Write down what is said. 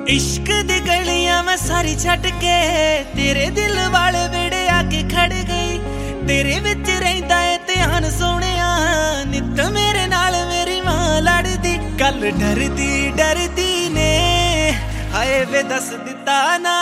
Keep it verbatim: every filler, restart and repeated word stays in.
इश्क दी गलियां मैं सारी छट के तेरे दिल वाले वेड़े आके खड़ गई। तेरे विच रहिंदा है ध्यान सोहणिया, नित मेरे नाल मेरी मां लड़दी। कल डरदी डरदी ने हाय वे दस दिता ना